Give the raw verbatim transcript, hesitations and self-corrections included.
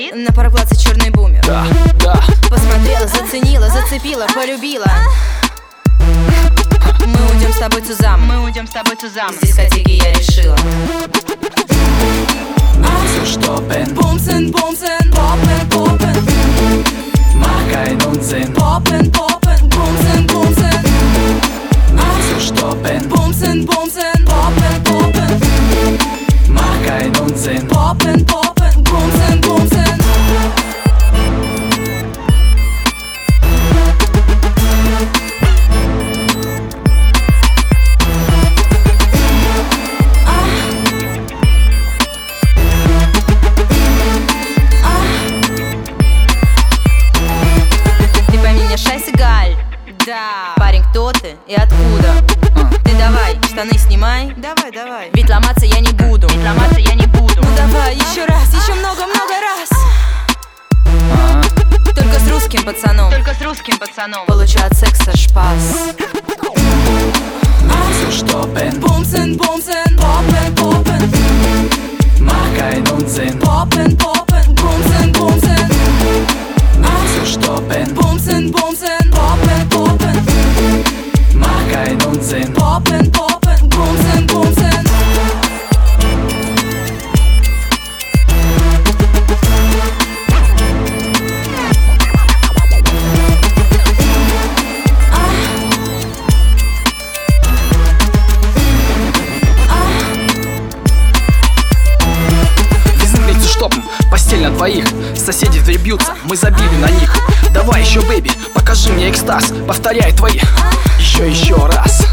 стоит на пароплавце черный бумер. Да, да. Посмотрела, заценила, зацепила, полюбила. Мы уйдем с тобой цузам. Мы уйдем с тобой цузам. С дискотеки я решила. So stoppen, Bumsen, bumsen, poppen, poppen. mach keinen Unsinn. Poppen, poppen, bumsen, bumsen. So stoppen, Bumsen, bumsen, poppen, poppen. mach keinen Unsinn. Poppen, poppen, bumsen, bumsen. Шайсигаль, да. Парень, кто ты и откуда? Ты давай, штаны снимай. Давай, давай. Ведь ломаться я не буду. Ведь ломаться я не буду. Ну давай, еще раз, еще много-много раз. Только с русским пацаном. Только с русским пацаном. Получу от секса шпас. So stoppen, Bumsen, bumsen, poppen, poppen. mach keinen Unsinn. Poppen, poppen, bumsen, bumsen. So stoppen, Bumsen, bumsen, poppen, poppen. mach keinen Unsinn. Poppen, poppen, bumsen, bumsen. Постель на двоих, соседи в дверь бьются, мы забили на них. Давай еще, бэйби, покажи мне экстаз, повторяй твои еще, еще раз.